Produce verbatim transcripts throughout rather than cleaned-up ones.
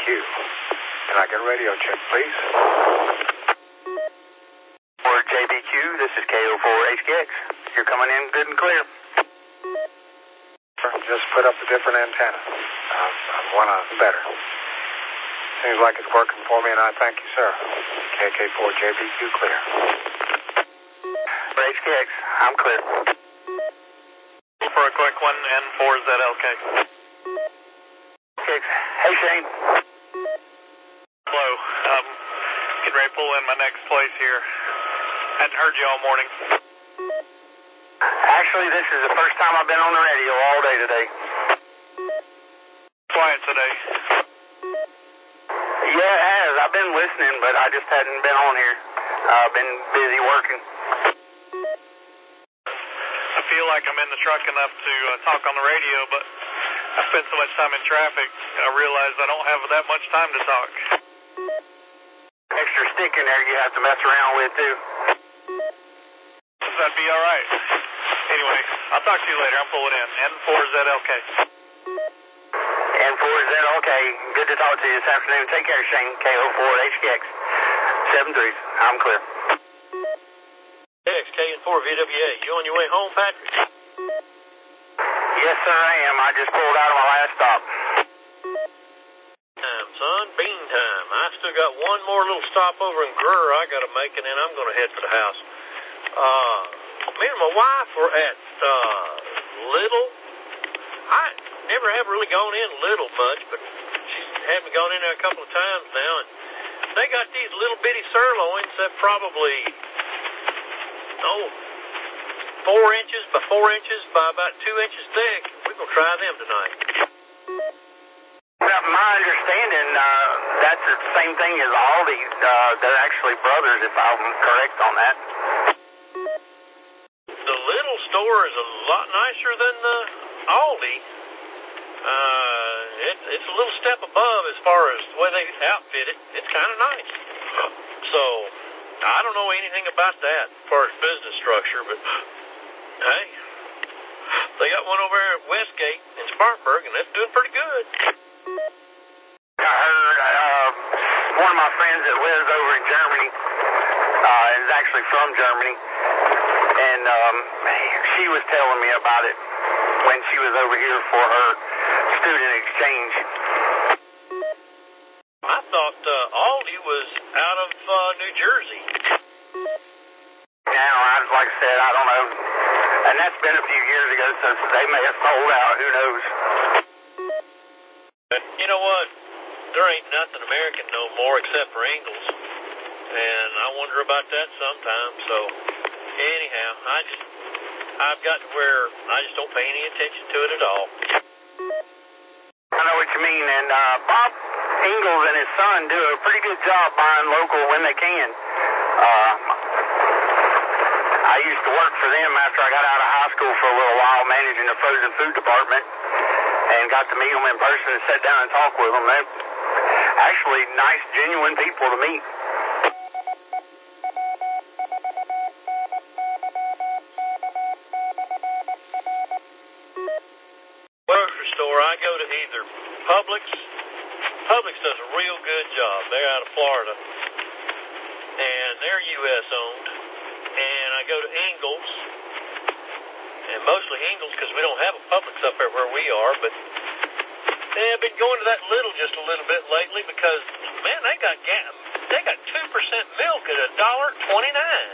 Can I get a radio check, please? For J B Q, this is K O four H K X. You're coming in good and clear. Just put up a different antenna. Uh, I want to better. Seems like it's working for me, and I thank you, sir. K K four J B Q clear. For H K X, I'm clear. For a quick one, N four Z L K. Hey, Shane. Hello. Um, getting ready to pull in my next place here. Hadn't heard you all morning. Actually, this is the first time I've been on the radio all day today. Quiet today. Yeah, it has. I've been listening, but I just hadn't been on here. I've been busy working. I feel like I'm in the truck enough to uh, talk on the radio, but I spend so much time in traffic, I realize I don't have that much time to talk. Extra stick in there you have to mess around with, too. That'd be all right. Anyway, I'll talk to you later. I'm pulling in. N four Z L K. N four Z L K. Good to talk to you this afternoon. Take care, Shane. K O four H K X. seven three. I'm clear. X, K N four V W A. You on your way home, Patrick? Yes, sir, I am. I just pulled out of my last stop. Time, son. Bean time. I still got one more little stop over in Grur I got to make, and then I'm going to head for the house. Uh, me and my wife were at, uh, Little. I never have really gone in Little much, but she's had me gone in there a couple of times now, and they got these little bitty sirloins that probably, oh, four inches by four inches by about two inches thick. We're going to try them tonight. Well, my understanding, uh, that's the same thing as Aldi. Uh, they're actually brothers, if I'm correct on that. The Little store is a lot nicer than the Aldi. Uh, it, it's a little step above as far as the way they outfit it. It's kind of nice. So, I don't know anything about that as far as business structure, but hey, they got one over there at Westgate in Spartanburg, and that's doing pretty good. I heard uh, one of my friends that lives over in Germany uh, is actually from Germany, and um, she was telling me about it when she was over here for her student exchange. I thought uh, Aldi was out of uh, New Jersey. Now, I, like I said, I don't know. And that's been a few years ago, so they may have sold out. Who knows? You know what? There ain't nothing American no more except for Ingles. And I wonder about that sometimes. So, anyhow, I just, I've got to where I just don't pay any attention to it at all. I know what you mean. And uh, Bob Ingles and his son do a pretty good job buying local when they can. Uh, I used to work for them after I got out of high school for a little while, managing the frozen food department, and got to meet them in person and sit down and talk with them. They're actually nice, genuine people to meet. Grocery store, I go to either Publix. Publix does a real good job. They're out of Florida, and they're U S owned. And I go to Ingles, and mostly Ingles because we don't have a Publix up there where we are, but eh, I've been going to that Little just a little bit lately because, man, they got they got two percent milk at a dollar twenty-nine.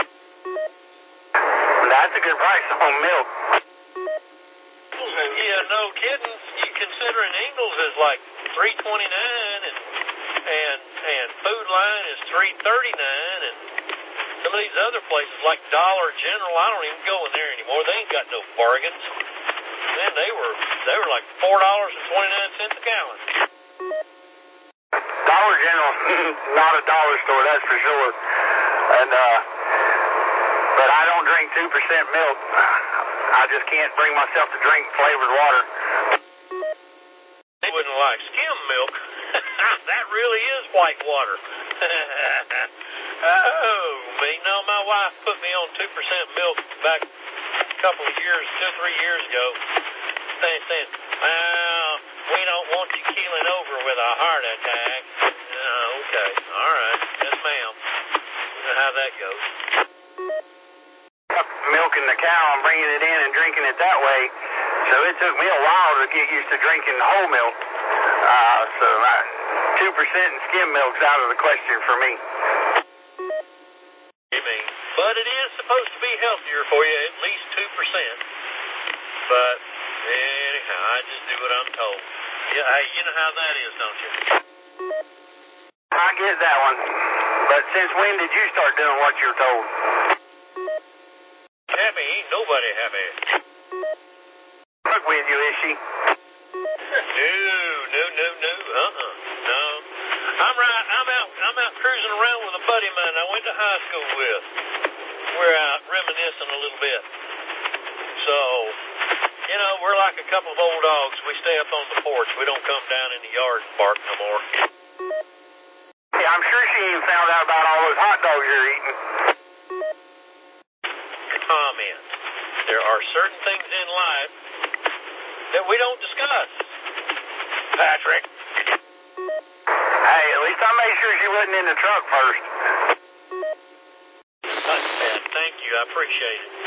That's a good price on milk. Yeah, no kidding. You considering Ingles is like three twenty-nine, and and and Food Line is three thirty-nine, and some of these other places like Dollar General, I don't even go in there anymore. They ain't got no bargains. Man, they were they were like four dollars and twenty-nine cents a gallon. Dollar General, not a dollar store, that's for sure. And uh, but I don't drink two percent milk. I just can't bring myself to drink flavored water. They wouldn't like skim milk. That really is white water. Oh, me. No, my wife put me on two percent milk back a couple of years, two or three years ago. Saying, saying, well, we don't want you kids keeling over with a heart attack. Uh, okay, all right. Yes, ma'am. You know how that goes. Milking the cow and bringing it in and drinking it that way. So it took me a while to get used to drinking whole milk. Uh, so uh, two percent in skim milk's out of the question for me. You mean, but it is supposed to be healthier for you, at least two percent. But anyhow, I just do what I'm told. Yeah, hey, you know how that is, don't you? I get that one. But since when did you start doing what you're told? Happy ain't nobody happy. Fuck with you, is she? No, no, no, no, uh-uh, no. I'm right. I'm out. I'm out cruising around with a buddy of mine I went to high school with. We're out reminiscing a little bit. So, you know, we're like a couple of old dogs. We stay up on the porch. We don't come down in the yard and bark no more. Yeah, I'm sure she ain't found out about all those hot dogs you're eating. Comment. There are certain things in life that we don't discuss. Patrick. Hey, at least I made sure she wasn't in the truck first. That's bad. Thank you. I appreciate it.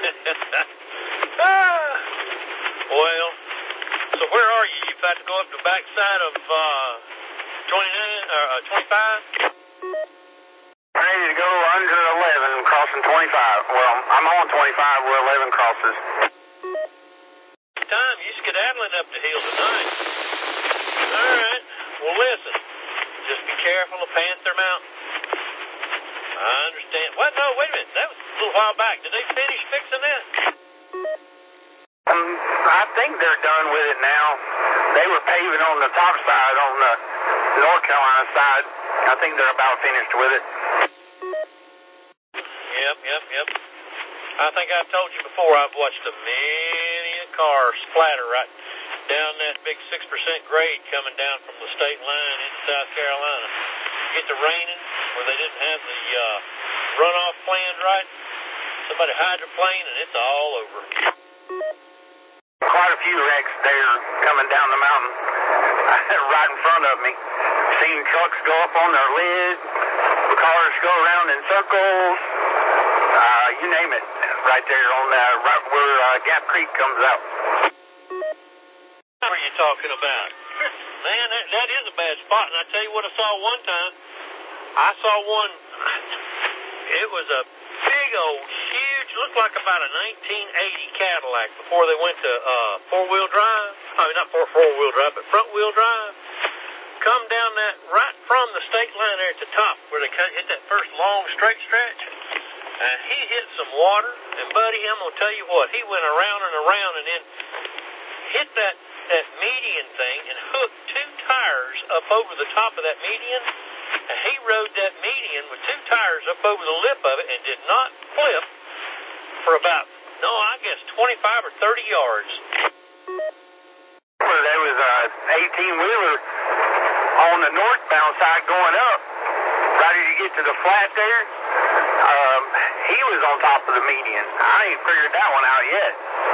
ah, well, so where are you? You've got to go up the backside of uh, twenty-nine or uh, twenty-five? Ready to go under eleven, crossing twenty-five. Well, I'm on twenty-five where eleven crosses. Time you skedaddling up the hill tonight. All right. Well, listen. Just be careful of Panther Mountain. I understand. What? No, wait a minute. That was a little while back. Did they finish fixing that? Um, I think they're done with it now. They were paving on the top side, on the North Carolina side. I think they're about finished with it. Yep, yep, yep. I think I've told you before, I've watched a many a car splatter right down that big six percent grade coming down from the state line into South Carolina. Get to raining where they didn't have the uh, runoff planned right. Somebody hydroplaned and it's all over. Quite a few wrecks there coming down the mountain right in front of me. Seen trucks go up on their lid, cars go around in circles, uh, you name it, right there on uh, right where uh, Gap Creek comes out. What are you talking about? Man, that, that is a bad spot. And I tell you what I saw one time. I saw one. It was a big old, huge, looked like about a nineteen eighty Cadillac before they went to uh, four-wheel drive. I mean, not four, four-wheel drive, but front-wheel drive. Come down that right from the state line there at the top where they kind of hit that first long straight stretch. And he hit some water. And, buddy, I'm going to tell you what, he went around and around and then hit that that median thing and hooked two tires up over the top of that median, and he rode that median with two tires up over the lip of it and did not flip for about, no, I guess twenty-five or thirty yards. Well, there was an eighteen-wheeler on the northbound side going up. Right as you get to the flat there, um, he was on top of the median. I ain't figured that one out yet.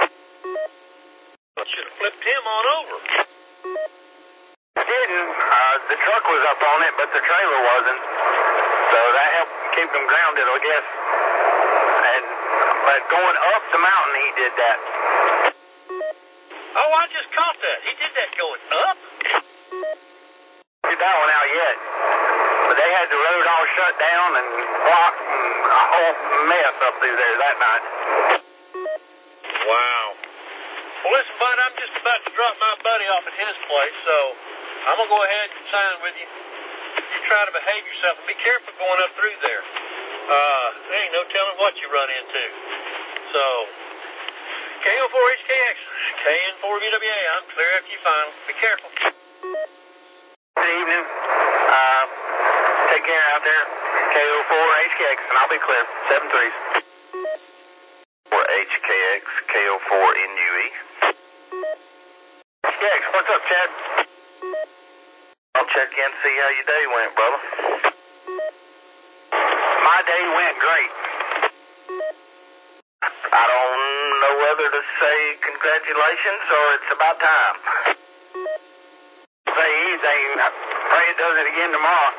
Should have flipped him on over. Didn't. Uh, the truck was up on it, but the trailer wasn't. So that helped keep him grounded, I guess. And but going up the mountain, he did that. Oh, I just caught that. He did that going up? Figured that one out yet. But they had the road all shut down and blocked and a whole mess up through there that night. Wow. Well, listen, bud, I'm just about to drop my buddy off at his place, so I'm going to go ahead and sign with you. You try to behave yourself and be careful going up through there. Uh, there ain't no telling what you run into. So, K O four H K X, K N four V W A, I'm clear after you final. Be careful. Good evening. Uh, take care out there. K O four H K X, and I'll be clear. Seven threes. For H K X, K O four N U E. H K X, what's up, Chad? I'll check in and see how your day went, brother. My day went great. I don't know whether to say congratulations or it's about time. Well, say anything. I pray it does it again tomorrow.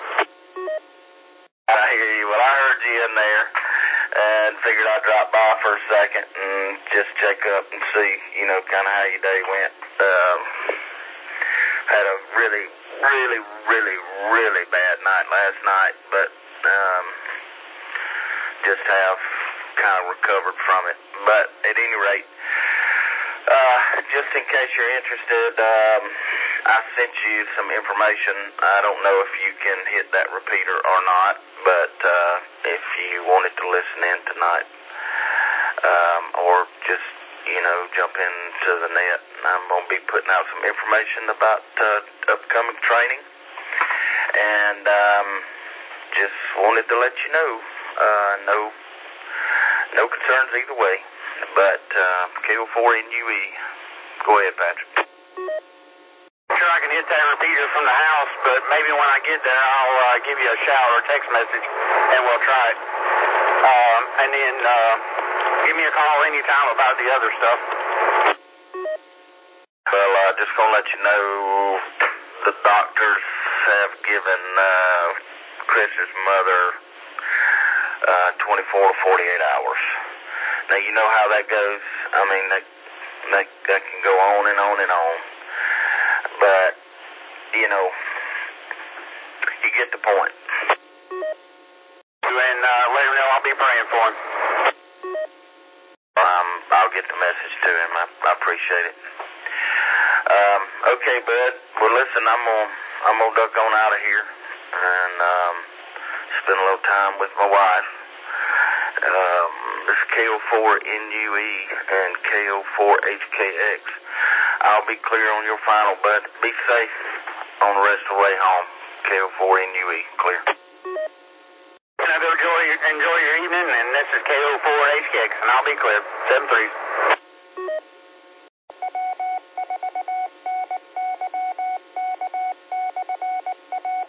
I hear you. Well, I heard you in there and figured I'd drop by for a second and just check up and see, you know, kind of how your day went. Um, had a really, really, really, really bad night last night, but um, just have kind of recovered from it. But at any rate, uh, just in case you're interested, um, I sent you some information. I don't know if you can hit that repeater or not, but uh, if you wanted to listen in tonight, um, or just, you know, jump into the net, I'm going to be putting out some information about uh, upcoming training, and um, just wanted to let you know, uh, no, no concerns either way, but uh, K O four N U E, go ahead, Patrick. Sure, I can hit that repeater from the house, but maybe when I get there, I'll uh, give you a shout or a text message, and we'll try it. Um, and then uh, give me a call anytime about the other stuff. Well, uh, just going to let you know the doctors have given uh, Chris's mother uh, twenty-four to forty-eight hours. Now, you know how that goes. I mean, that, that, that can go on and on and on. But, you know, you get the point. And uh, let him know I'll be praying for him. Um, I'll get the message to him. I, I appreciate it. Um, okay, bud. Well, listen, I'm gonna I'm gonna duck on out of here and um, spend a little time with my wife. Um, this is K O four N U E and K O four H K X. I'll be clear on your final, bud. Be safe on the rest of the way home. K O four N U E, clear. Enjoy your, enjoy your evening, and this is K O four H K X, and I'll be clear. seven three.